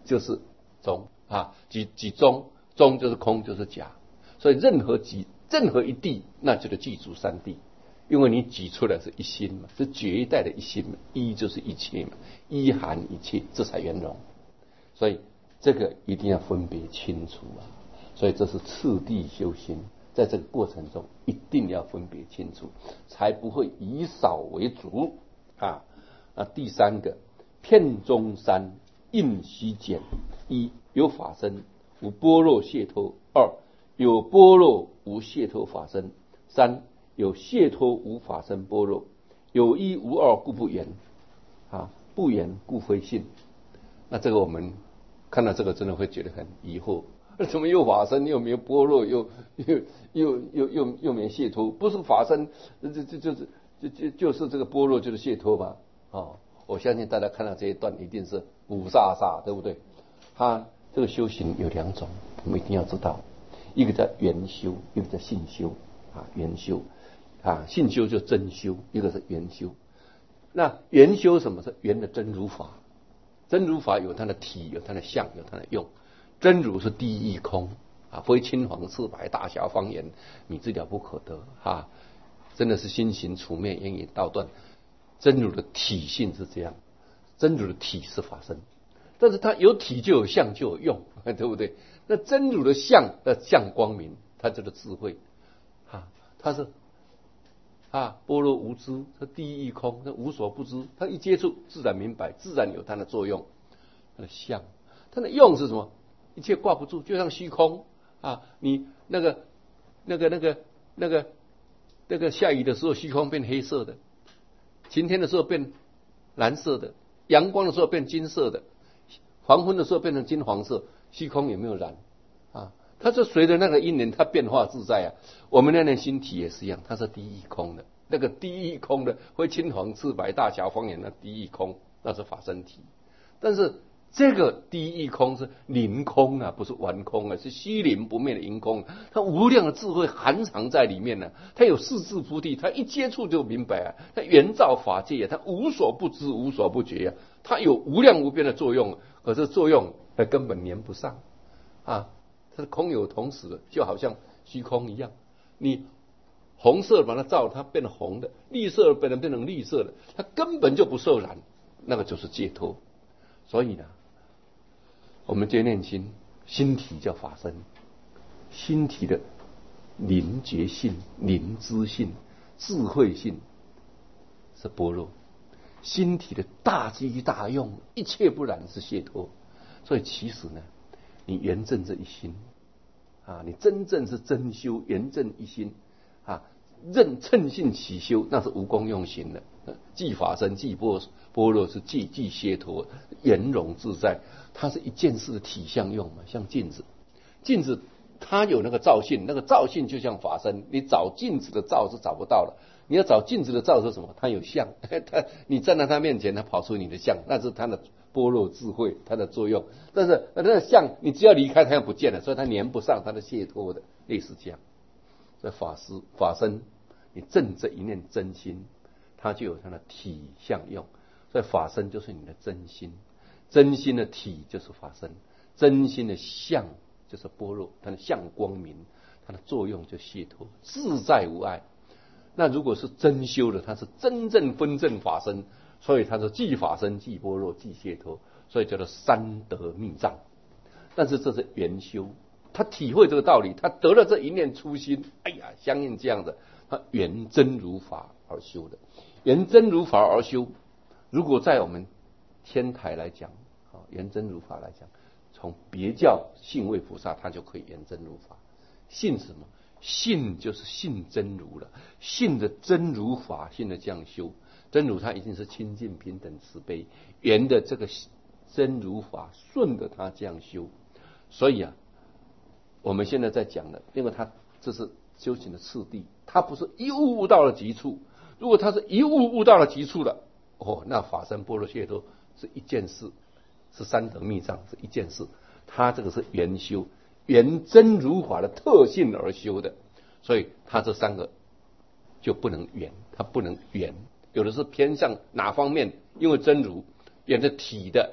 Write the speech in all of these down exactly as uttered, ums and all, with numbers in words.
就是中啊，即即中，中就是空就是假，所以任何即任何一地，那就是具足三谛。因为你举出来是一心嘛，是绝代的一心嘛，一就是一切嘛，一含一切，这才圆融。所以这个一定要分别清楚啊。所以这是次第修心，在这个过程中一定要分别清楚，才不会以少为主啊。那第三个，片中山应须减：一有法身，无般若解脱；二有般若无解脱法身；三有解脱无法身般若，有一无二故不言啊，不言故非信。那这个我们看到这个真的会觉得很疑惑，怎么又法身又没有般若，又又又又又又没解脱？不是法身，这这就是就就就是这个般若就是解脱吧？哦，我相信大家看到这一段一定是五煞煞，对不对？他这个修行有两种，我们一定要知道，一个叫圆修，一个叫信修啊，圆修。啊，信修就真修，一个是圆修。那圆修什么是圆的真如法？真如法有它的体，有它的相，有它的用。真如是第一义空啊，非青黄赤白大小方言，你知了不可得啊！真的是心行处灭，言语道断。真如的体性是这样，真如的体是法身，但是它有体就有相就有用，对不对？那真如的相的相光明，它就是智慧啊，它是。啊，般若无知，它第一义空，它无所不知，它一接触自然明白，自然有它的作用。它的相，它的用是什么？一切挂不住，就像虚空啊！你那个、那个、那个、那个、那个下雨的时候，虚空变黑色的；晴天的时候变蓝色的；阳光的时候变金色的；黄昏的时候变成金黄色。虚空有没有染啊？它是随着那个因缘，它变化自在啊。我们那念心体也是一样，它是第一空的，那个第一空的会青黄赤白大小方言的第一空，那是法身体。但是这个第一空是灵空啊，不是完空啊，是虚灵不灭的灵空，它无量的智慧含藏在里面呢、啊。它有四智菩提，它一接触就明白啊，它圆照法界啊，它无所不知无所不觉啊，它有无量无边的作用，可是作用它根本连不上啊。它是空有同时的，就好像虚空一样。你红色把它照，它变成红的；绿色变成变成绿色的，它根本就不受染，那个就是解脱。所以呢，我们这念心，心体叫法身，心体的灵觉性、灵知性、智慧性是般若，心体的大机大用，一切不染是解脱。所以其实呢，你圆正这一心啊，你真正是真修，圆正一心啊，任称性起修，那是无功用行的。即法身，即般般若是即即解脱，圆融自在。它是一件事的体相用嘛，像镜子，镜子它有那个照性，那个照性就像法身，你找镜子的照是找不到了。你要找镜子的照是什么？它有相，它你站在它面前，它跑出你的相，那是它的般若智慧，它的作用。但是那个相，你只要离开它，又不见了，所以它连不上它的解脱的，类似这样。所以法师法身，你正这一念真心，它就有它的体相用。所以法身就是你的真心，真心的体就是法身，真心的相就是般若，它的相光明，它的作用就解脱，自在无碍。那如果是真修的，它是真正分正法身，所以它是即法身、即般若、即解脱，所以叫做三德密藏。但是这是圆修，他体会这个道理，他得了这一念初心，哎呀，相应这样的，他圆真如法而修的，圆真如法而修。如果在我们天台来讲，啊，圆真如法来讲，从别教信位菩萨，他就可以圆真如法。信什么？信就是信真如了，信的真如法，信的这样修，真如它一定是清净平等慈悲，圆的这个真如法，顺着它这样修。所以啊，我们现在在讲的，因为它这是修行的次第，它不是一悟悟到了极处。如果它是一悟悟到了极处了，哦，那法身般若解脱是一件事，是三德密藏是一件事，它这个是圆修。圆真如法的特性而修的，所以它这三个就不能圆，它不能圆。有的是偏向哪方面？因为真如圆的体的，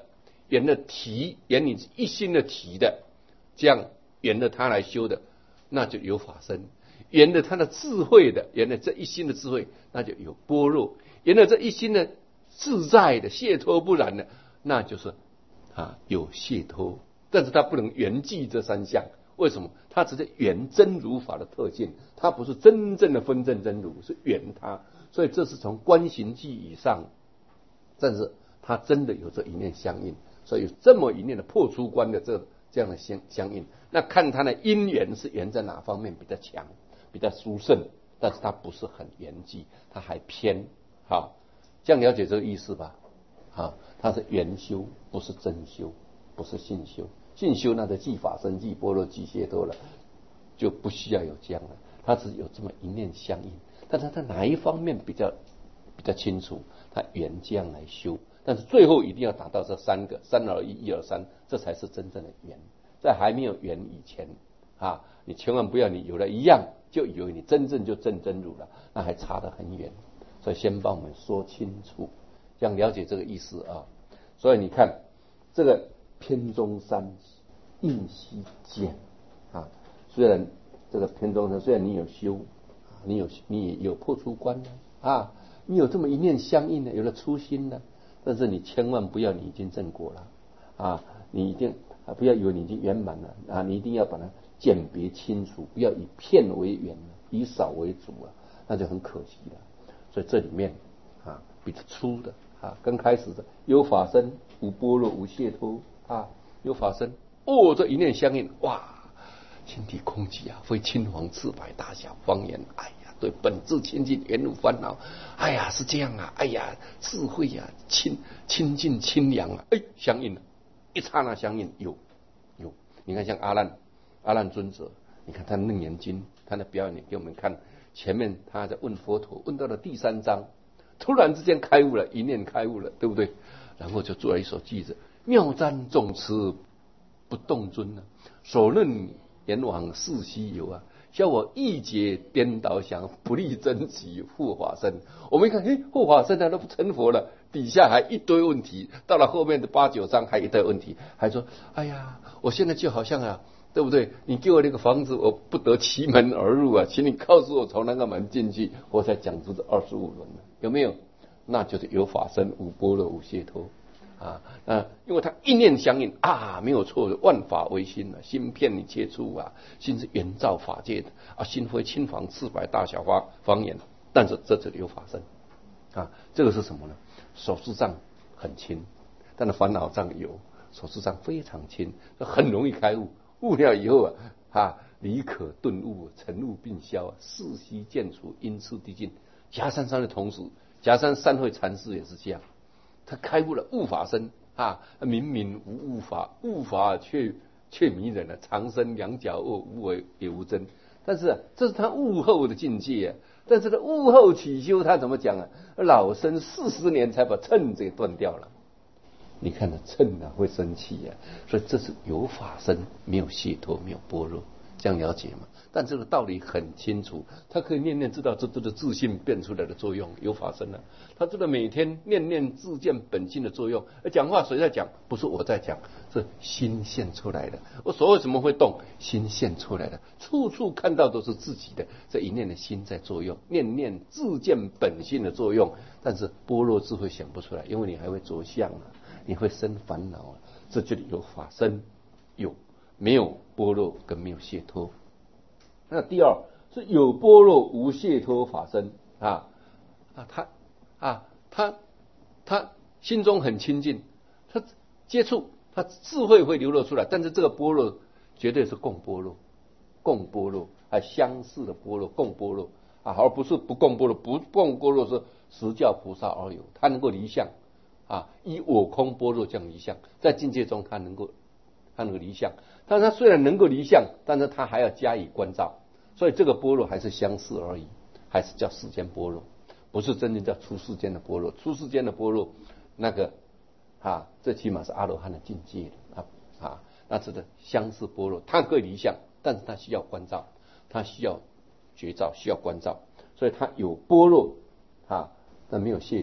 圆了体，圆你一心的体的，这样圆了他来修的，那就有法身；圆了他的智慧的，圆了这一心的智慧，那就有般若；圆了这一心的自在的解脱不染的，那就是啊有解脱。但是他不能圆寂这三项，为什么？他只是圆真如法的特性，他不是真正的分证真如，是圆它。所以这是从观行记以上，但是他真的有这一念相应，所以有这么一念的破除观的这这样的相相应。那看他的因缘是缘在哪方面比较强，比较殊胜，但是他不是很圆寂，他还偏。好，这样了解这个意思吧？好，他是圆修，不是真修，不是信修。信修那就即法身、即般若、即解脱了，就不需要有这样了。他只有这么一念相应，但是他哪一方面比较比较清楚，他圆这样来修。但是最后一定要达到这三个三而一，一而三，这才是真正的圆。在还没有圆以前啊，你千万不要你有了一样就以为你真正就证真如了，那还差得很远。所以先帮我们说清楚，这样了解这个意思啊。所以你看这个偏中三应悉见啊，虽然这个偏中三虽然你有修，你有你也有破除观啊，你有这么一念相应的，有了初心呢，但是你千万不要你已经证果了啊，你一定啊不要以为你已经圆满了啊，你一定要把它鉴别清楚，不要以片为圆，以少为主啊，那就很可惜了。所以这里面啊比较粗的啊，刚开始的有法身、无般若、无解脱啊，有法身哦，这一念相应，哇，心体空寂啊，非青黄赤白大小方言，哎呀，对本质清净，原无烦恼，哎呀是这样啊，哎呀智慧啊，清清净清凉啊，哎相应了，一刹那相应，有有，你看像阿难阿难尊者，你看他楞严经他的表演给我们看，前面他在问佛陀，问到了第三章，突然之间开悟了，一念开悟了，对不对？然后就做了一首偈子：妙瞻总持不动尊啊，所任阎王世西游啊，叫我一劫颠倒想，不立真集护法身。我们一看，嘿，护法身他都成佛了，底下还一堆问题，到了后面的八九章还一堆问题，还说，哎呀，我现在就好像啊，对不对？你给我那个房子，我不得其门而入啊，请你告诉我从那个门进去，我才讲出这二十五轮了，有没有？那就是有法身、无般若、无解脱啊。那因为他一念相应啊，没有错的，万法唯心啊，心骗你接触啊，心是圆照法界的啊，心非青黄赤白大小花方言，但是这里有法身啊，这个是什么呢？手势上很轻，但是烦恼障有，手势上非常轻，很容易开悟。悟了以后啊，啊，理可顿悟，尘雾并消啊，世悉渐除，因次递进。夹山山的同时，夹山善慧禅师也是这样，他开悟了悟法身啊，明明无悟法，悟法却却迷人了，长生两脚恶，无为也无真。但是、啊、这是他悟后的境界啊。但是他悟后起修，他怎么讲啊？老生四十年才把秤给断掉了。你看他秤啊会生气啊，所以这是有法身，没有解脱，没有般若，这样了解吗？但这个道理很清楚，他可以念念知道这都是自信变出来的作用，有法身啊，他知道每天念念自见本性的作用。而讲话谁在讲？不是我在讲，是心现出来的。我手为什么会动？心现出来的，处处看到都是自己的这一念的心在作用，念念自见本性的作用。但是般若智慧想不出来，因为你还会着相啊，你会生烦恼啊。这这里有法身，有没有般若跟没有解脱？那第二是有般若无解脱法身啊啊，他啊他他心中很清净，他接触他智慧会流露出来，但是这个般若绝对是共般若，共般若还相似的般若，共般若啊，而不是不共般若，不共般若是实教菩萨而有，他能够离相啊，以我空般若这样离相，在境界中他能够他能够离相，但是他虽然能够离相，但是他还要加以关照。所以这个般若还是相似而已，还是叫世间般若，不是真正叫出世间的般若。出世间的般若，那个啊，这起码是阿罗汉的境界啊啊，那这个相似般若，它可以离相，但是它需要关照，它需要觉照，需要关照，所以它有般若啊，但没有解脱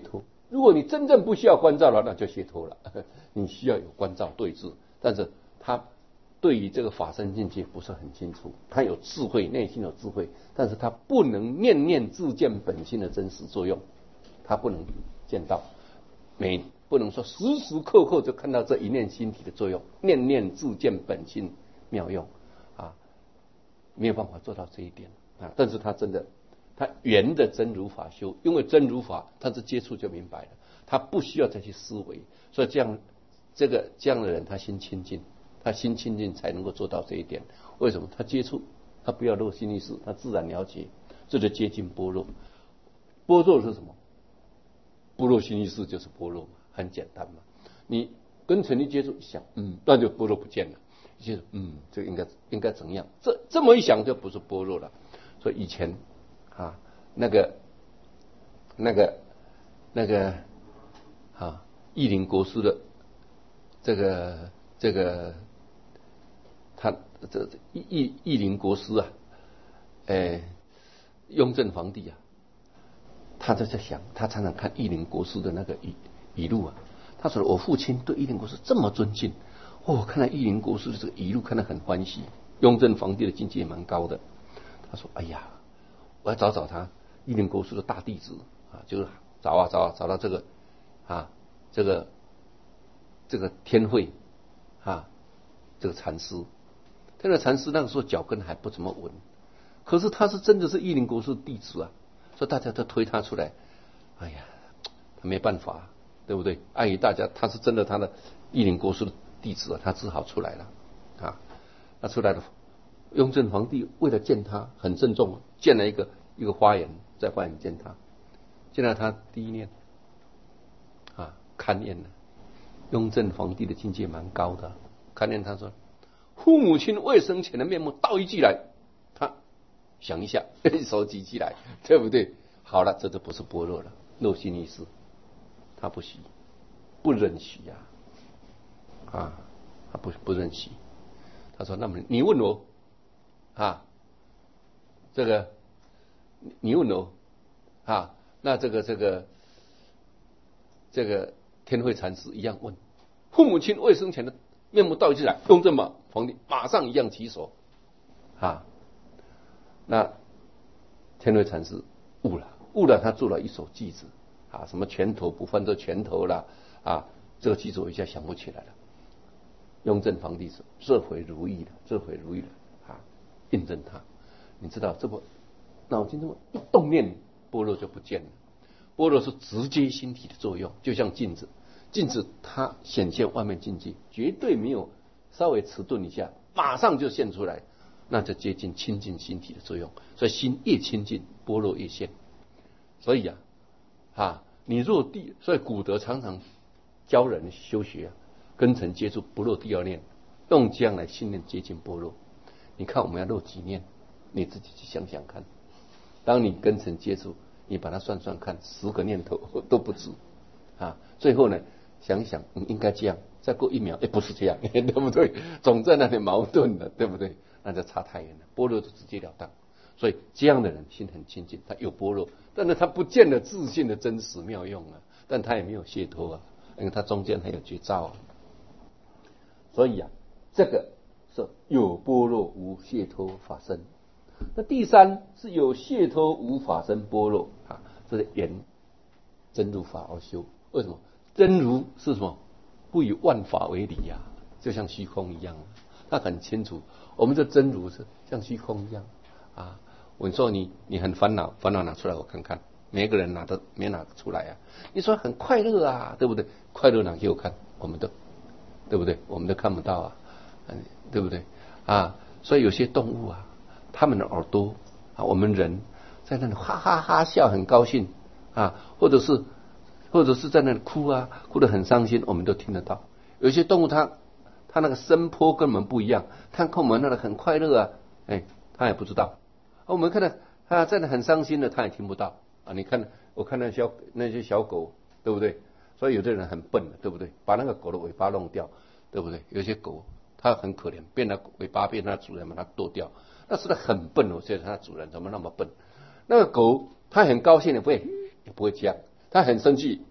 如果你真正不需要关照了，那就解脱了。你需要有关照对治，但是他对于这个法身境界不是很清楚，他有智慧，内心有智慧，但是他不能念念自见本心的真实作用，他不能见到，每不能说时时刻刻就看到这一念心体的作用，念念自见本心妙用啊，没有办法做到这一点啊。但是他真的，他圆的真如法修，因为真如法他是接触就明白了，他不需要再去思维，所以这样这个这样的人他心清净，他心清净才能够做到这一点。为什么？他接触，他不要漏心意识，他自然了解，这就接近般若。般若是什么？般若心意识就是般若嘛，很简单嘛。你跟尘力接触，想，嗯，那就般若不见了。就是，嗯，这应该应该怎样？这这么一想就不是般若了。所以以前啊，那个那个那个啊，义林国师的这个这个他这义义义林国师啊，哎，雍正皇帝啊。他就在想，他常常看义林国师的那个语语录啊。他说：“我父亲对义林国师这么尊敬，哦，看来义林国师的这个语录看得很欢喜。雍正皇帝的境界也蛮高的。”他说：“哎呀，我要找找他义林国师的大弟子啊，就是找啊找啊找到这个啊这个这个天慧啊这个禅师。这个禅师那个时候脚跟还不怎么稳，可是他是真的是义林国师的弟子啊。”所以大家都推他出来，哎呀，他没办法，对不对？碍于大家，他是真的他的义林国师的弟子啊，他只好出来了啊。他出来了，雍正皇帝为了见他，很郑重，建了一个一个花园，在花园见他。见到他第一念啊，勘验了。雍正皇帝的境界蛮高的，勘验他说：“父母亲未生前的面目，道一句来。”他想一下，手举起来，对不对？好了，这就不是般若了，漏心意识，他不许，不忍许呀、啊，啊，他不不忍许。他说：“那么你问我啊，这个你问我啊，那这个这个这个天慧禅师一样问，父母亲未生前的面目道一句来。”雍正嘛皇帝马上一样起手啊。那天慧禅师悟了，悟了，他做了一首偈子啊，什么拳头不犯这拳头啦啊，这个偈子我一下想不起来了。雍正皇帝说：“这回如意了，这回如意了啊！”印证他，你知道这不脑筋这么一动念，般若就不见了。般若是直接心体的作用，就像镜子，镜子它显现外面境界，绝对没有稍微迟钝一下，马上就现出来。那就接近清净心体的作用，所以心越清净，般若越现。所以啊，啊，你若第，所以古德常常教人修学啊，根尘接触不落第二念，用这样来训练接近般若。你看我们要落几念，你自己去想想看。当你根尘接触，你把它算算看，十个念头都不止啊。最后呢，想一想，嗯，应该这样，再过一秒，哎，不是这样，对不对？总在那里矛盾的，对不对？那就差太远了，般若就直截了当。所以这样的人心很清净，他有般若，但是他不见得自信的真实妙用啊，但他也没有解脱啊，因为他中间还有绝招啊。所以啊，这个是有般若无解脱法身。那第三是有解脱无法身般若啊，这是言真如法而修。为什么？真如是什么？不以万法为理呀、啊，就像虚空一样、啊。他很清楚，我们这真如是像虚空一样啊。我说你你很烦恼，烦恼拿出来我看看，每个人拿的没拿出来啊。你说很快乐啊，对不对？快乐拿给我看，我们都对不对？我们都看不到啊，嗯，对不对啊？所以有些动物啊，他们的耳朵啊，我们人在那里哈哈哈笑，很高兴啊，或者是或者是在那里哭啊，哭得很伤心，我们都听得到。有些动物它他那个声波跟我们不一样，看看我们那里很快乐啊，哎，他也不知道。我们看到他真的很伤心的，他也听不到啊。你看，我看那小那些小狗，对不对？所以有的人很笨，对不对？把那个狗的尾巴弄掉，对不对？有些狗它很可怜，变了尾巴变它主人把它剁掉，那是它很笨哦。所以它主人怎么那么笨？那个狗它很高兴的不会也不会这样，它很生气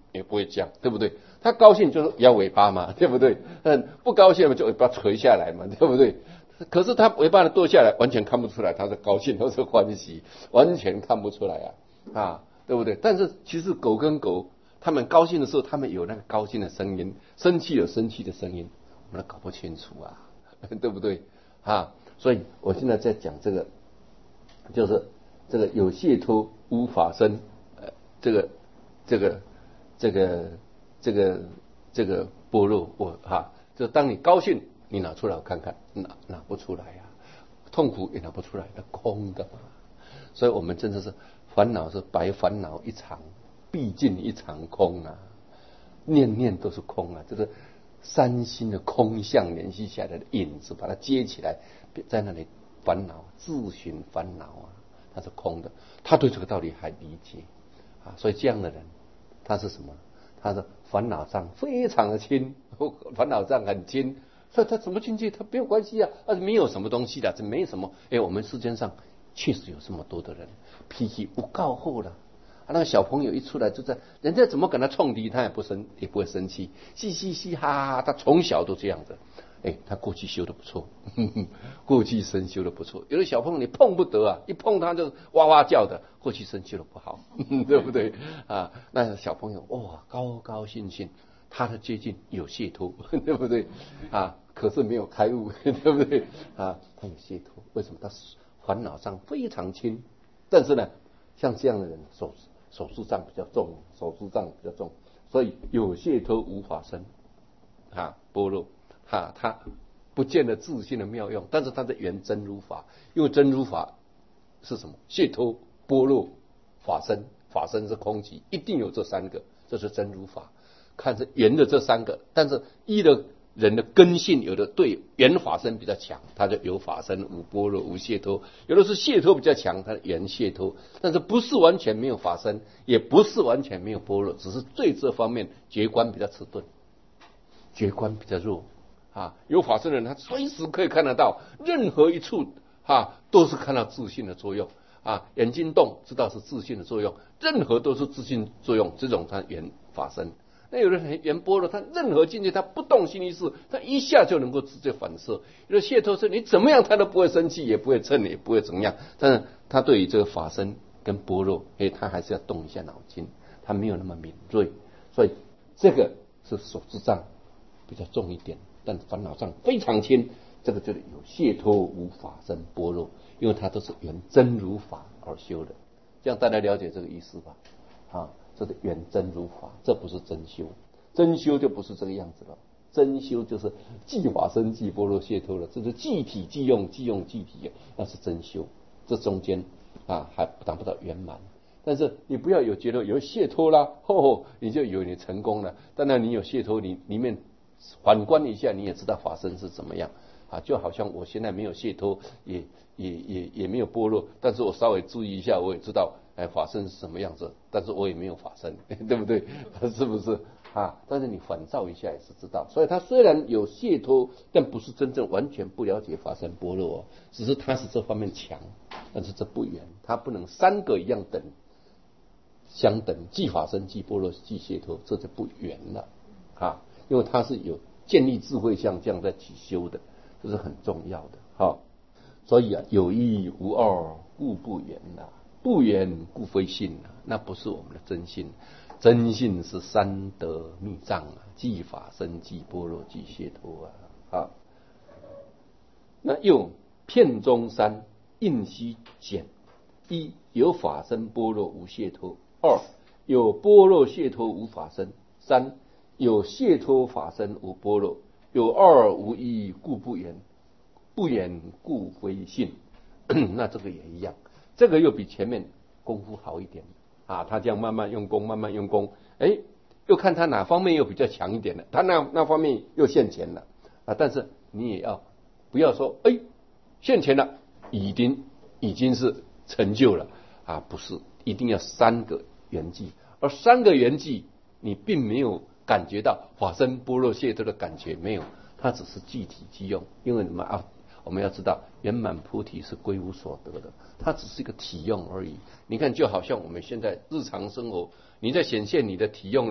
也不会降，对不对？他高兴就是摇尾巴嘛，对不对？嗯，不高兴嘛就尾巴垂下来嘛，对不对？可是他尾巴的剁下来，完全看不出来他是高兴或是欢喜，完全看不出来啊啊，对不对？但是其实狗跟狗，他们高兴的时候，他们有那个高兴的声音，生气有生气的声音，我们都搞不清楚啊，对不对啊？所以我现在在讲这个，就是这个有解脱无法生，呃，这个这个这个这个这个般若，我哈，就当你高兴。你拿出来我看看，拿拿不出来呀、啊，痛苦也拿不出来，那空的嘛。所以我们真的是烦恼是白烦恼一场，毕竟一场空啊，念念都是空啊，这个三心的空相联系下来的影子，把它接起来，在那里烦恼，自寻烦恼啊，它是空的。他对这个道理还理解啊，所以这样的人，他是什么？他的烦恼障非常的轻，烦恼障很轻。所以他什么境界他没有关系啊，而且没有什么东西的，这没什么。哎，我们世间上确实有这么多的人脾气不够好了，啊，那个小朋友一出来就在，人家怎么跟他冲敌，他也不生也不会生气，嘻嘻嘻哈哈，他从小都这样子。哎，他过去修的不错，呵呵，过去生修的不错。有的小朋友你碰不得啊，一碰他就哇哇叫的，过去生修的不好，呵呵，对不对啊？那小朋友哇高高兴兴。他的接近有解脱，对不对啊？可是没有开悟，对不对啊？他有解脱，为什么？他烦恼障非常轻，但是呢，像这样的人手手术障比较重，手术障比较重，所以有解脱无法生啊，般若啊，他不见得自信的妙用，但是他的原真如法，因为真如法是什么？解脱、般若、法身，法身是空寂，一定有这三个，这是真如法。看是圆的这三个，但是一的人的根性有的对圆法身比较强，他就有法身无般若无解脱；有的是解脱比较强，他圆解脱，但是不是完全没有法身，也不是完全没有般若，只是对这方面觉观比较迟钝，觉观比较弱啊。有法身的人，他随时可以看得到，任何一处啊都是看到自信的作用啊，眼睛动知道是自信的作用，任何都是自信作用，这种他圆法身。那有的人圆般若，他任何境界他不动心意识，他一下就能够直接反射。有的解脱是你怎么样他都不会生气，也不会嗔，也不会怎么样。但是他对于这个法身跟般若，哎，他还是要动一下脑筋，他没有那么敏锐。所以这个是手智障比较重一点，但烦恼障非常轻。这个就是有解脱无法身般若，因为它都是原真如法而修的。这样大家了解这个意思吧？啊。这是原真如法，这不是真修，真修就不是这个样子了。真修就是即法身即般若解脱了，这是即体即用，即用即体，那是真修。这中间啊还达不到圆满。但是你不要有觉得有解脱啦，吼，你就以为你成功了。当然你有解脱，你里面反观一下，你也知道法身是怎么样啊。就好像我现在没有解脱，也也也也没有般若，但是我稍微注意一下，我也知道。哎，法身是什么样子？但是我也没有法身，对不对？是不是啊？但是你反照一下也是知道。所以他虽然有解脱，但不是真正完全不了解法身般若哦，只是他是这方面强，但是这不圆，他不能三个一样等相等，既法身既般若既解脱，这就不圆了啊！因为他是有建立智慧相这样在起修的，这是很重要的。好，所以啊，有一无二，故不圆呐。不圆故非性啊，那不是我们的真性。真性是三德密藏啊，即法身即般若即解脱啊。好，那又片中三应须简：一有法身般若无解脱；二有般若解脱无法身；三有解脱法身无般若。有二无一，故不圆。不圆故非性。那这个也一样。这个又比前面功夫好一点啊！他这样慢慢用功，慢慢用功，哎，又看他哪方面又比较强一点了，他那那方面又现前了啊！但是你也要不要说，哎，现前了，已经已经是成就了啊！不是，一定要三个圆寂，而三个圆寂你并没有感觉到法身般若解脱的感觉，没有，它只是具体即用，因为你们啊。我们要知道，圆满菩提是归无所得的，它只是一个体用而已。你看，就好像我们现在日常生活，你在显现你的体用呢，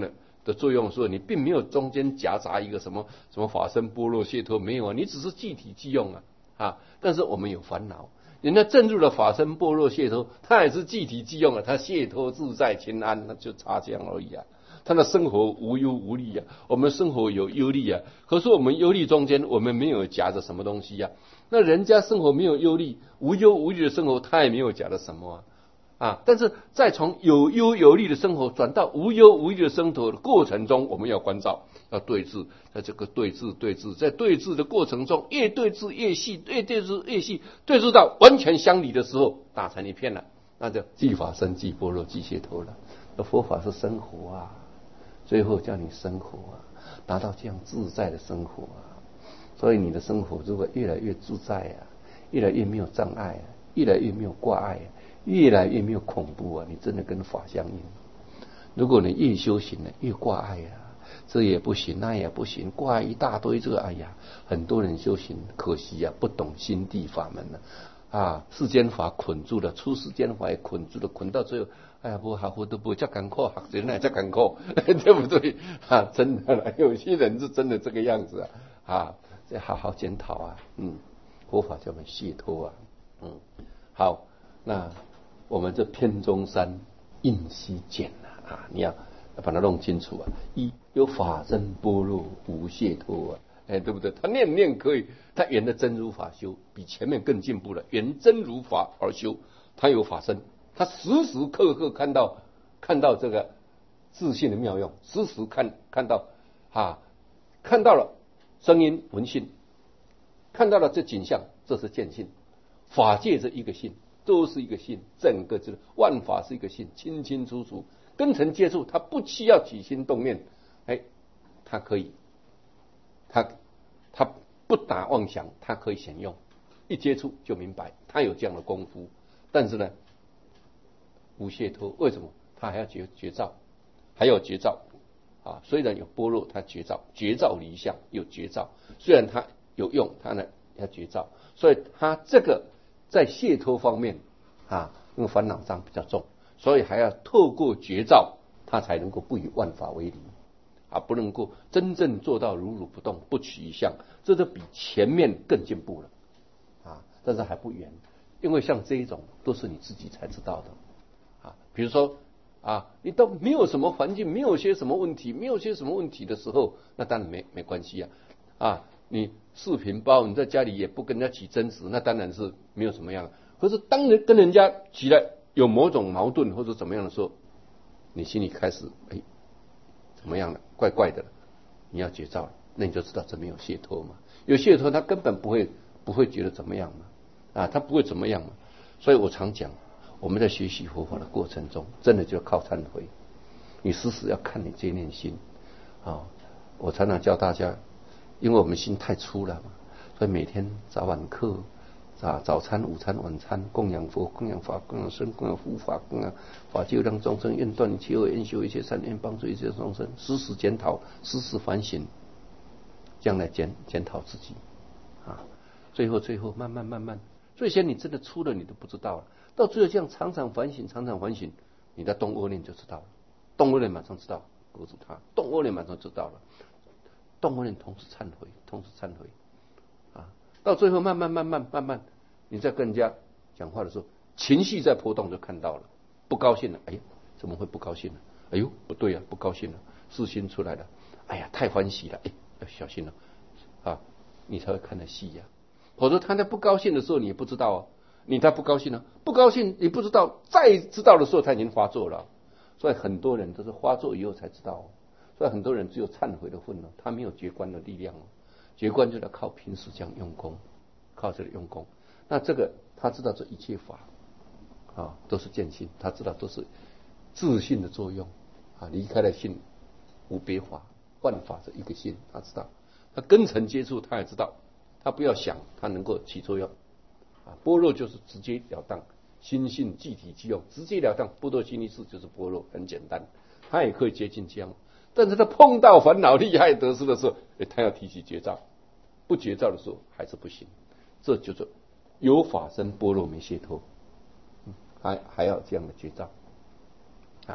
的作用的时候，你并没有中间夹杂一个什么什么法身般若解脱，没有啊，你只是即体即用啊啊！但是我们有烦恼，人家证入了法身般若解脱，他也是即体即用啊，他解脱自在清安，那就差这样而已啊。他的生活无忧无虑啊，我们生活有忧虑啊，可是我们忧虑中间我们没有夹着什么东西啊。那人家生活没有忧虑，无忧无虑的生活，他也没有夹着什么啊。啊！但是在从有忧有虑的生活转到无忧无虑的生活的过程中，我们要关照，要对治。在这个对治对治，在对治的过程中，越对治越细，越对治越细，对治到完全相离的时候，打成一片了，那就即法身、即般若、即解脱了。那佛法是生活啊，最后叫你生活啊，达到这样自在的生活啊。所以你的生活如果越来越自在啊，越来越没有障碍啊，越来越没有挂碍啊，越来越没有恐怖啊！你真的跟法相应。如果你越修行呢，越挂碍啊，这也不行，那也不行，挂碍一大堆。这个哎呀，很多人修行可惜啊，不懂心地法门了啊，世间法捆住了，出世间法也捆住了，捆到最后，哎呀，不学佛都不这艰苦，学人还这艰苦，对不对啊？真的了，有些人是真的这个样子啊啊！再好好检讨啊，嗯，佛法叫我们解脱啊，嗯，好，那。我们这偏中山印稀简啊，啊，你要把它弄清楚啊。一有法身般若无解脱啊，哎，对不对？他念念可以，他沿着真如法修，比前面更进步了。沿真如法而修，他有法身，他时时刻刻看到看到这个自信的妙用，时时看看到啊，看到了声音闻性，看到了这景象，这是见性，法界这一个性。都是一个性，整个就是万法是一个性，清清楚楚，根尘接触，他不需要起心动念，哎，他可以，他他不打妄想，他可以显用，一接触就明白，他有这样的功夫。但是呢，无解脱，为什么？他还要觉觉照，还有觉照啊。虽然有般若，他觉照，觉照离相有觉照，虽然他有用，他呢要觉照，所以他这个。在解脱方面啊，因为烦恼障比较重，所以还要透过觉照，他才能够不以万法为离啊，不能够真正做到如如不动，不取一相，这就比前面更进步了啊，但是还不远，因为像这一种都是你自己才知道的啊，比如说啊，你都没有什么环境，没有些什么问题，没有些什么问题的时候，那当然没没关系啊啊。你四平八，你在家里也不跟人家起争执，那当然是没有什么样。可是当人跟人家起来有某种矛盾或者怎么样的时候，你心里开始哎怎么样了，怪怪的了，你要觉照了，那你就知道这没有解脱嘛。有解脱，他根本不会不会觉得怎么样嘛，啊，他不会怎么样嘛。所以我常讲，我们在学习佛法的过程中，真的就要靠忏悔。你时时要看你这念心啊。我常常教大家。因为我们心太粗了嘛，所以每天早晚课啊，早餐、午餐、晚餐，供养佛、供养法、供养僧、供养护法、供养法界，让众生愿断一切恶，愿修一切善，愿帮助一切众生，时时检讨，时时反省，将来检检讨自己啊。最后，最后，慢慢慢慢，最先你真的出了，你都不知道了。到最后这样常常反省，常常反省，你的动恶念就知道了，动恶念马上知道，勾住它，动恶念马上知道了。动恶念同时忏悔，同时忏悔啊！到最后慢慢慢慢慢慢，你在跟人家讲话的时候，情绪在波动就看到了，不高兴了，哎呀，怎么会不高兴呢？哎呦，不对啊，不高兴了，事心出来了，哎呀，太欢喜了，哎，要小心了啊！你才会看得细呀、啊。否则他在不高兴的时候，你也不知道啊，你他不高兴了、啊，不高兴你不知道，再知道的时候他已经发作了，所以很多人都是发作以后才知道、哦。所以很多人只有忏悔的份了，他没有觉观的力量哦。觉观就要靠平时这样用功，靠这个用功。那这个他知道这一切法啊都是见性，他知道都是自性的作用啊，离开了性无别法，万法这一个性，他知道。他根尘接触，他也知道，他不要想，他能够起作用啊。般若就是直截了当，心性即体即用，直截了当。般若心意识就是般若，很简单，他也可以接近这样。但是他碰到烦恼厉害得失的时候，他要提起觉照，不觉照的时候还是不行。这就是有法身般若没解脱，还还要这样的觉照啊。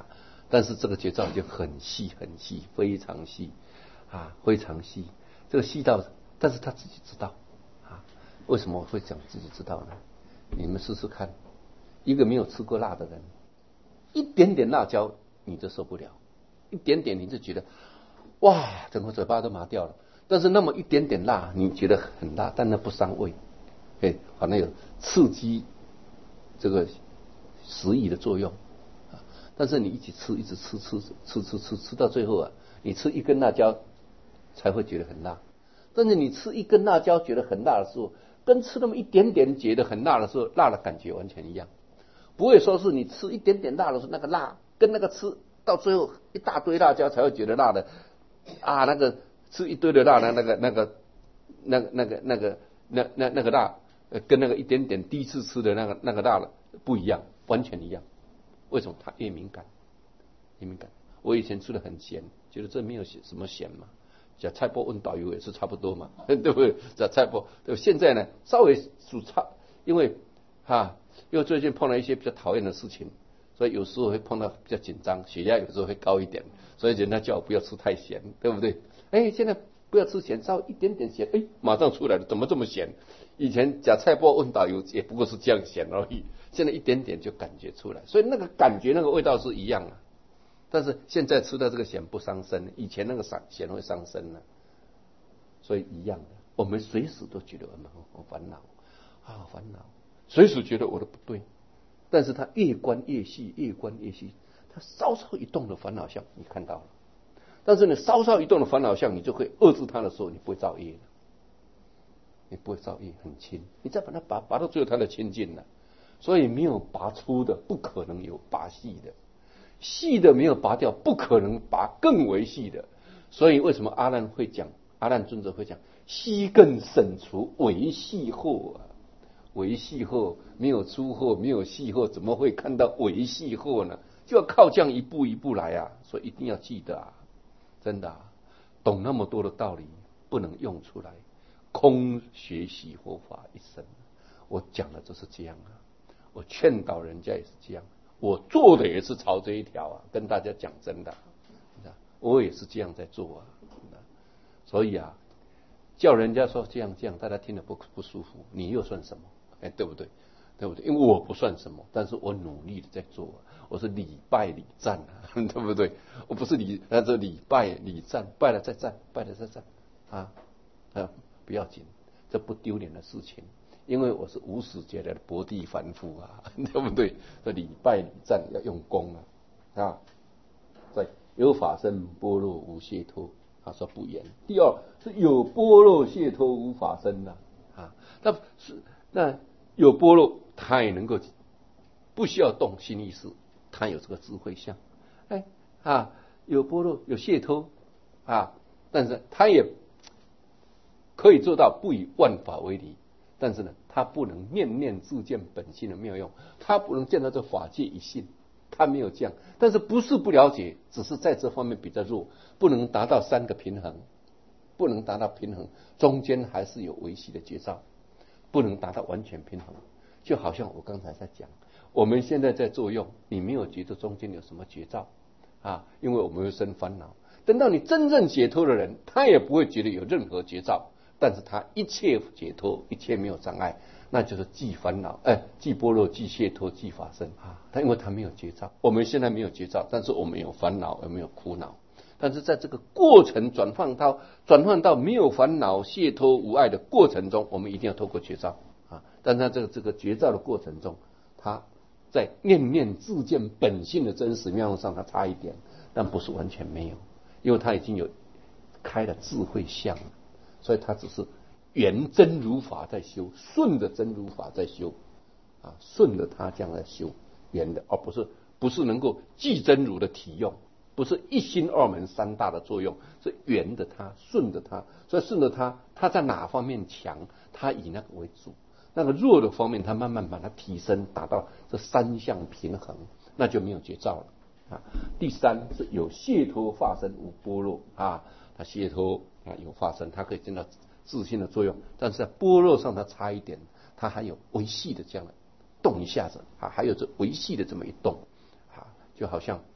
但是这个绝招就很细很细，非常细啊，非常细。这个细到，但是他自己知道啊。为什么我会讲自己知道呢？你们试试看，一个没有吃过辣的人，一点点辣椒你就受不了，一点点你就觉得哇，整个嘴巴都麻掉了。但是那么一点点辣，你觉得很辣，但那不伤胃，哎，好像有刺激这个食欲的作用啊。但是你一直吃，一直吃，吃吃吃吃吃到最后啊，你吃一根辣椒才会觉得很辣。但是你吃一根辣椒觉得很辣的时候，跟吃那么一点点觉得很辣的时候，辣的感觉完全一样。不会说是你吃一点点辣的时候，那个辣跟那个吃到最后一大堆辣椒才会觉得辣的啊，那个吃一堆的辣的那个那个那个那个那个那那那个辣，呃，跟那个一点点第一次吃的那个那个辣的不一样，完全一样。为什么？它越敏感，越敏感。我以前吃的很咸，觉得这没有什么咸嘛。讲菜包温导游也是差不多嘛，对不对？讲菜包，对。现在呢，稍微煮差，因为哈、啊，因为最近碰到一些比较讨厌的事情，所以有时候会碰到比较紧张，血压有时候会高一点，所以人家叫我不要吃太咸，对不对？哎，现在不要吃咸，稍微一点点咸，哎，马上出来了，怎么这么咸？以前讲菜包温导游也不过是这样咸而已，现在一点点就感觉出来，所以那个感觉那个味道是一样的。但是现在吃的这个咸不伤身，以前那个咸会伤身呢，所以一样的，我们随时都觉得我们很烦恼啊，烦恼，随时觉得我的不对，但是他越观越细，越观越细，他稍稍一动的烦恼相你看到了，但是你稍稍一动的烦恼相，你就会遏制它的时候，你不会造业了，你不会造业，很轻，你再把它拔拔到最后，它的清净了，所以没有拔粗的，不可能有拔细的。细的没有拔掉，不可能拔更为细的。所以为什么阿难会讲，阿难尊者会讲，细更省除，为细货啊，为细货，没有粗货，没有细货，怎么会看到为细货呢？就要靠这样一步一步来啊，所以一定要记得啊，真的啊，懂那么多的道理，不能用出来，空学习佛法一生。我讲的就是这样啊，我劝导人家也是这样。我做的也是朝这一条啊，跟大家讲真的，我也是这样在做啊。所以啊，叫人家说这样这样，大家听得不不舒服，你又算什么？哎，对不对？对不对？因为我不算什么，但是我努力的在做啊，我是礼拜礼赞啊，对不对？我不是礼，那这礼拜礼赞，拜了再赞，拜了再赞啊啊，不要紧，这不丢脸的事情。因为我是无始劫来的薄地凡夫啊，对不对？这礼拜礼赞要用功啊啊！在有法身般若无解脱，他说不言。第二是有般若解脱无法身呐啊，那是那有般若，他也能够不需要动心意识，他有这个智慧相，哎啊，有般若有解脱啊，但是他也可以做到不以万法为离。但是呢，他不能念念自见本性的妙用，他不能见到这法界一性，他没有这样。但是不是不了解，只是在这方面比较弱，不能达到三个平衡，不能达到平衡，中间还是有维系的绝招，不能达到完全平衡。就好像我刚才在讲，我们现在在作用，你没有觉得中间有什么绝招啊？因为我们会生烦恼。等到你真正解脱的人，他也不会觉得有任何绝招。但是他一切解脱，一切没有障碍，那就是既烦恼，哎，既般若，既解脱，既法身啊。他因为他没有绝招，我们现在没有绝招，但是我们有烦恼，有没有苦恼？但是在这个过程转换到转换到没有烦恼、解脱无碍的过程中，我们一定要透过绝招啊。但是在这个这个绝招的过程中，他在念念自见本性的真实妙用上，他差一点，但不是完全没有，因为他已经有开了智慧相了。所以他只是缘真如法在修，顺着真如法在修啊，顺着他这样来修缘的，而不是不是能够即真如的体用，不是一心二门三大的作用，是缘的他，顺着他，所以顺着他，他在哪方面强，他以那个为主，那个弱的方面，他慢慢把它提升，达到这三项平衡，那就没有绝招了啊。第三是有解脱化身无般若啊，他解脱。啊，有发生，它可以见到自信的作用，但是在般若上它差一点，它还有维系的这样的动一下子啊，还有这维系的这么一动啊，就好像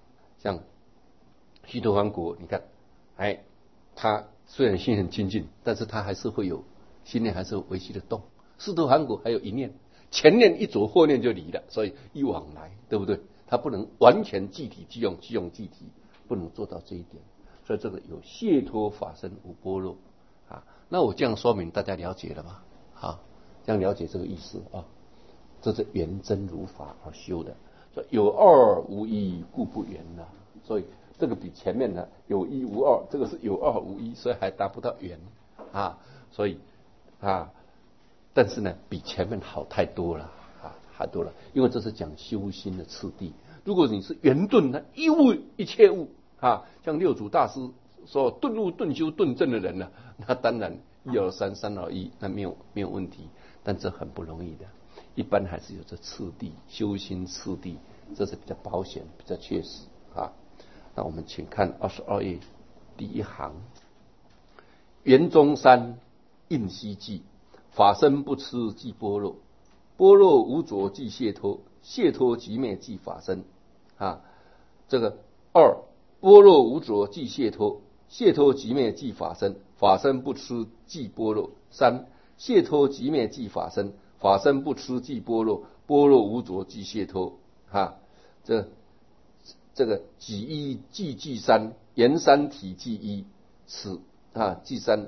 像须陀洹果，你看，哎，他虽然心很清净，但是他还是会有心念还是微细的动。斯陀含果还有一念，前念一着，后念就离了，所以一往来，对不对？他不能完全即体即用，即用即体，不能做到这一点。所以这个有解脱法身无般若啊。那我这样说明，大家了解了吗？好，这样了解这个意思啊。这是圆真如法而修的，所以有二无一，故不圆呐。所以这个比前面的有一无二，这个是有二无一，所以还达不到圆啊。所以啊。但是呢，比前面好太多了啊，太多了。因为这是讲修心的次第。如果你是圆顿呢，一物一切物啊，像六祖大师说顿悟、顿修、顿证的人呢、啊，那当然一而三，三而一，那没有没有问题。但这很不容易的，一般还是有这次第，修心次第，这是比较保险、比较确实啊。那我们请看二十二页第一行，圆中山应希记。法身不痴即般若，般若无着即解脱，解脱即灭即法身。啊，这个二，般若无着即解脱，解脱即灭即法身，法身不痴即般若。三，解脱即灭即法身，法身不痴即般若，般若无着即解脱。哈，这这个己一即即三，言三体即一，此啊即三。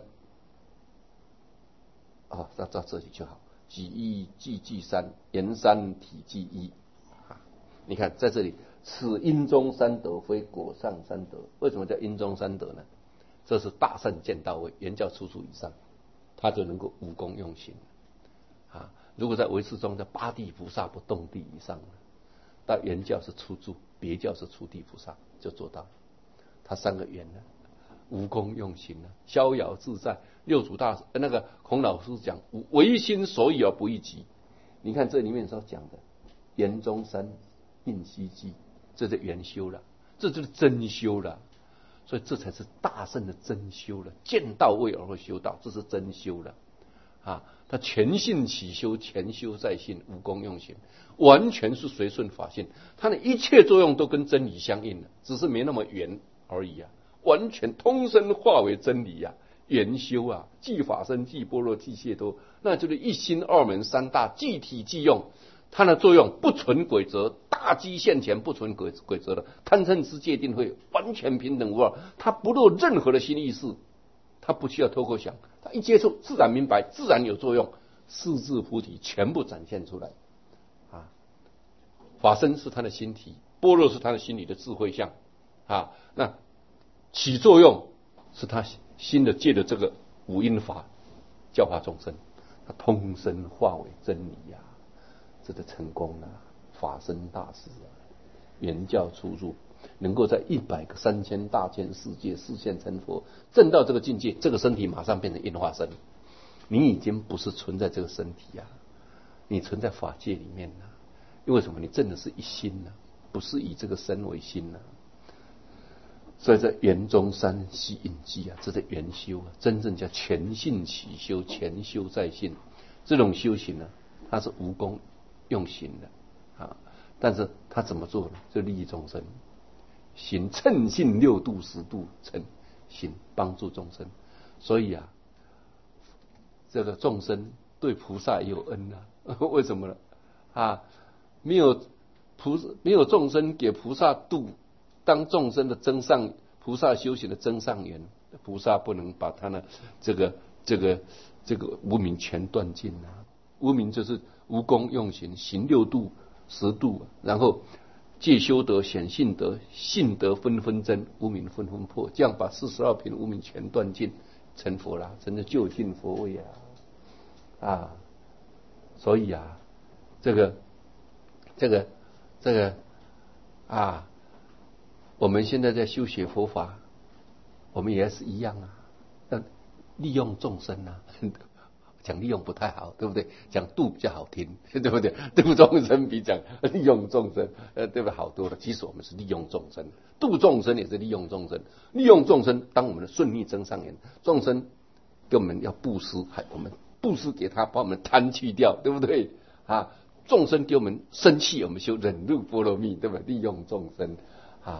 啊，到到这里就好。己一即即三，言三体即一。啊，你看在这里，此因中三德，非果上三德。为什么叫因中三德呢？这是大圣见到位，原教出处以上，他就能够无功用行。啊，如果在唯识中，在八地菩萨不动地以上，到原教是初住，别教是初地菩萨就做到了。他三个缘呢？无功用行啊，逍遥自在。六祖大那个孔老师讲，唯心所以而不异己。你看这里面所讲的圆中山应希记，这是圆修了，这就是真修了。所以这才是大圣的真修了，见到位而会修道，这是真修了啊！他全信起修，全修在信，无功用行，完全是随顺法性，他的一切作用都跟真理相应了，只是没那么圆而已啊。完全通身化为真理呀、啊，圆修啊，即法身，即般若，即解脱，那就是一心二门三大，即体即用，它的作用不存鬼则，大机现前不存鬼鬼则的，贪嗔痴戒定慧完全平等无二，它不落任何的心意识，它不需要透过想，它一接触自然明白，自然有作用，四智菩提全部展现出来啊。法身是他的心体，般若是他的心理的智慧相啊，那起作用是他新的借的这个五因法教化众生，他通身化为真理呀、啊，这个成功了、啊，法身大师啊，原教出入，能够在一百个三千大千世界示现成佛，证到这个境界，这个身体马上变成因化身，你已经不是存在这个身体呀、啊，你存在法界里面了、啊，因为什么？你证的是一心呢、啊，不是以这个身为心呢、啊。所以这圆中山系印记啊，这是圆修啊，真正叫全信起修，全修在信。这种修行呢，它是无功用行的啊，但是他怎么做呢？就利益众生，行称性六度十度称行帮助众生。所以啊，这个众生对菩萨也有恩啊，为什么呢？啊，没有菩没有众生给菩萨度。当众生的增上菩萨修行的增上缘，菩萨不能把他呢这个这个这个无明全断尽啊！无明就是无功用行，行六度十度，然后戒修德、显信德、信德分分真，无明分分破，这样把四十二品无明全断尽，成佛了，真的就近佛位啊！啊，所以啊，这个这个这个啊。我们现在在修学佛法，我们也是一样啊，要利用众生啊。讲利用不太好，对不对？讲度比较好听，对不对？度众生比讲利用众生，呃，对不对？好多了。其实我们是利用众生，度众生也是利用众生。利用众生，当我们的顺利增上缘，众生给我们要布施，还我们布施给他，把我们贪去掉，对不对？啊，众生给我们生气，我们修忍辱波罗蜜，对不对？利用众生。啊，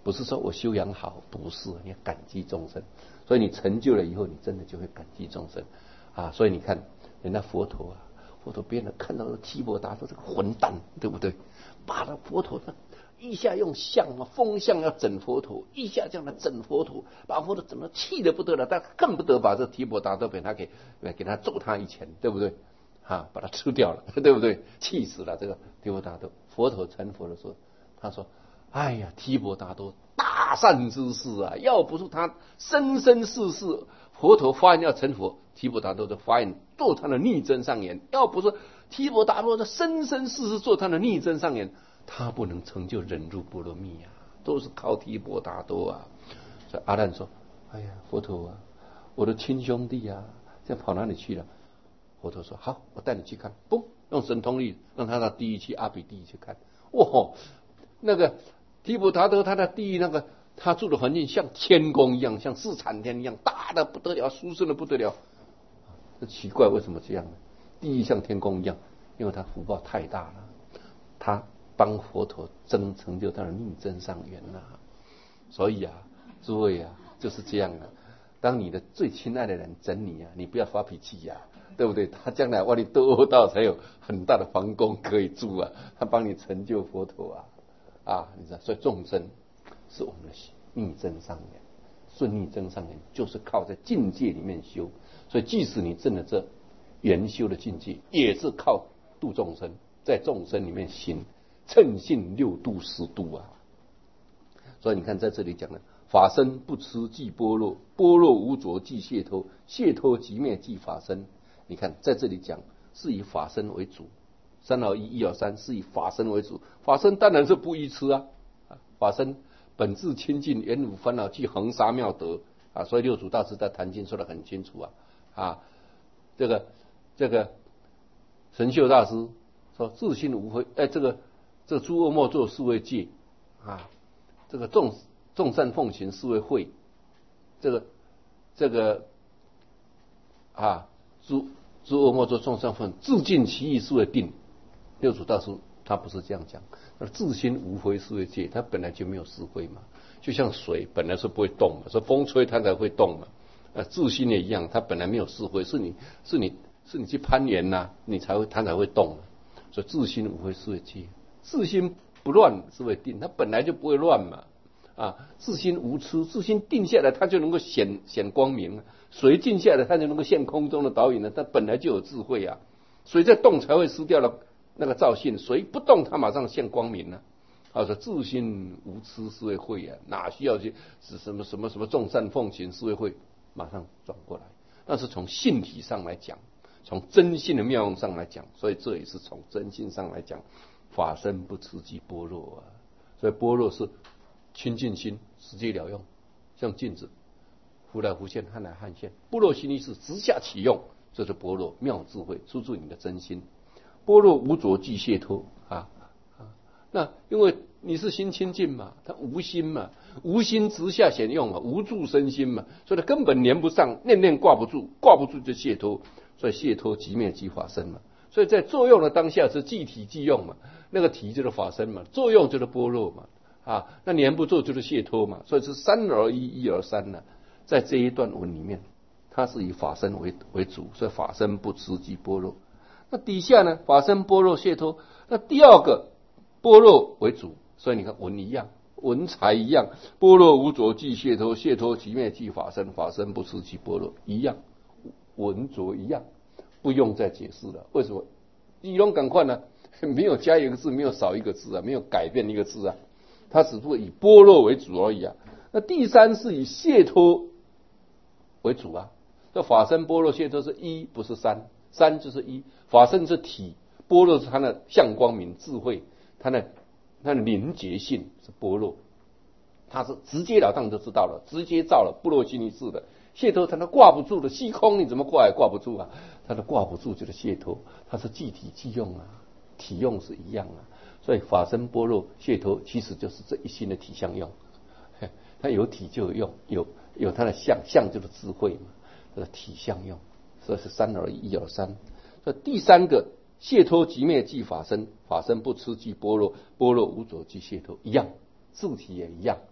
不是说我修养好，不是，你要感激众生。所以你成就了以后，你真的就会感激众生啊。所以你看，人家佛陀啊，佛陀别人看到了提婆达多这个混蛋，对不对？把那佛陀呢，一下用相嘛，风相要整佛陀，一下这样来整佛陀，把佛陀整得气得不得了，但恨不得把这提婆达多给他给给他揍他一拳，对不对？啊，把他吃掉了，对不对？气死了这个提婆达多。佛陀成佛的时候，他说：“哎呀，提婆达多大善之士啊！要不是他生生世世佛陀发愿要成佛，提婆达多的发愿做他的逆增上缘；要不是提婆达多的生生世世做他的逆增上缘，他不能成就忍辱波罗蜜啊！都是靠提婆达多啊！”所以阿难说：“哎呀，佛陀啊，我的亲兄弟啊，现在跑哪里去了？”佛陀说：“好，我带你去看。”嘣，用神通力让他到地狱去，阿鼻地狱去看。哇，那个提婆达多他的地狱那个他住的环境像天宫一样，像四禅天一样，大的不得了，殊胜的不得了。这奇怪，为什么这样呢？地狱像天宫一样，因为他福报太大了，他帮佛陀增成就他的逆增上缘呐。所以啊，诸位啊，就是这样啊。当你的最亲爱的人整你啊，你不要发脾气呀、啊。对不对？他将来往你多道才有很大的皇宫可以住啊！他帮你成就佛陀啊！啊，你知道，所以众生是我们的逆增上缘，顺逆增上缘就是靠在境界里面修。所以，即使你证了这圆修的境界，也是靠度众生，在众生里面行称性六度十度啊！所以你看，在这里讲的法身不痴即般若，般若无着即解脱，解脱即灭即法身。你看，在这里讲是以法身为主，三二一，一二三是以法身为主。法身当然是不依痴啊，法身本质清净，圆无烦恼，即恒沙妙德啊。所以六祖大师在《坛经》说得很清楚啊啊，这个这个神秀大师说自心无非，哎，这个这个诸恶莫作是为戒啊，这个众众善奉行是为慧，这个这个啊。诸诸恶莫作，众善奉行，自尽其意是为定。六祖大师他不是这样讲，他自心无非是为戒，他本来就没有智慧嘛，就像水本来是不会动嘛，说风吹它才会动嘛。呃，自心也一样，他本来没有智慧，是你是你是你去攀岩呐、啊，你才会它才会动嘛。所以自心无非是为戒，自心不乱是为定，它本来就不会乱嘛。啊，自心无痴，自心定下来，它就能够显显光明。水静下来，它就能够现空中的导引了。它本来就有智慧啊，水在动才会失掉了那个照性，水不动，它马上现光明了。啊，说自心无痴是为慧啊，哪需要去是什么什么什么众善奉行是为慧，马上转过来。那是从性体上来讲，从真性的妙用上来讲，所以这也是从真性上来讲，法身不痴即般若啊。所以般若是清净心，直接了用，像镜子，忽来忽现，撼来撼现。般若心意是直下启用，这是般若妙智慧，出自你的真心。般若无着即解脱啊啊！那因为你是心清净嘛，它无心嘛，无心直下显用嘛，无住身心嘛，所以它根本连不上，念念挂不住，挂不住就解脱，所以解脱即灭即法身嘛。所以在作用的当下是即体即用嘛，那个体就是法身嘛，作用就是般若嘛。啊，那念不住就是解脱嘛，所以是三而一，一而三呢、啊。在这一段文里面，它是以法身为为主，所以法身不痴即般若。那底下呢，法身般若解脱，那第二个般若为主，所以你看文一样，文才一样，般若无着即解脱，解脱即灭即法身，法身不痴即般若，一样，文着一样，不用再解释了。为什么？你拢赶快呢？没有加一个字，没有少一个字啊，没有改变一个字啊。它只不过以般若为主而已啊。那第三是以解脱为主啊。这法身般若解脱是一，不是三，三就是一。法身是体，般若是它的相光明智慧，它的它的凝结性是般若，它是直截了当就知道了，直接照了，般若心意识的。解脱它的挂不住的，虚空你怎么挂也挂不住啊？它的挂不住就是解脱，它是即体即用啊，体用是一样啊。所以法身般若解脱其实就是这一心的体相用，它有体就有用，有有它的相，相就是智慧嘛，这个体相用，所以是三而一，一而三。所以第三个解脱即灭即法身，法身不痴即般若，般若无着即解脱，一样，字体也一样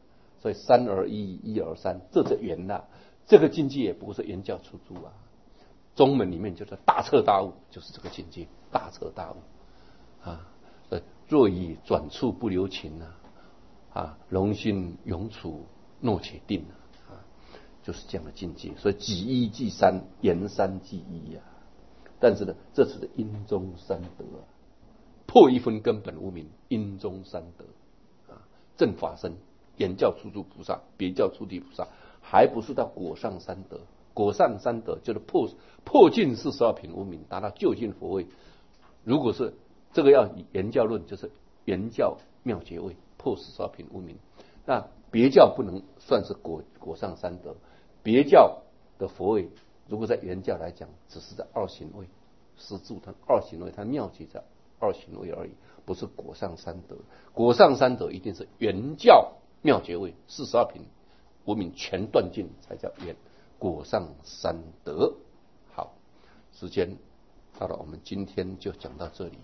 所以三而一，一而三，这是圆啦。这个境界也不是圆教出诸啊。宗门里面就是大彻大悟，就是这个境界，大彻大悟啊。若以转处不留情啊，啊，龙心永处诺且定啊，就是这样的境界。所以己一即三，言三即一啊。但是呢，这是因中三德啊，破一分根本无明，因中三德啊，正法身。言教出诸菩萨，别教出地菩萨，还不是到果上三德。果上三德就是破破尽四十二品无明，达到究竟佛位。如果是这个要以言教论，就是言教妙觉位，破四十二品无明。那别教不能算是果果上三德，别教的佛位，如果在言教来讲，只是在二行位，实住它二行位，它妙觉在二行位而已，不是果上三德。果上三德一定是言教妙觉位，四十二品无明全断尽，才叫言果上三德。好，时间到了，我们今天就讲到这里。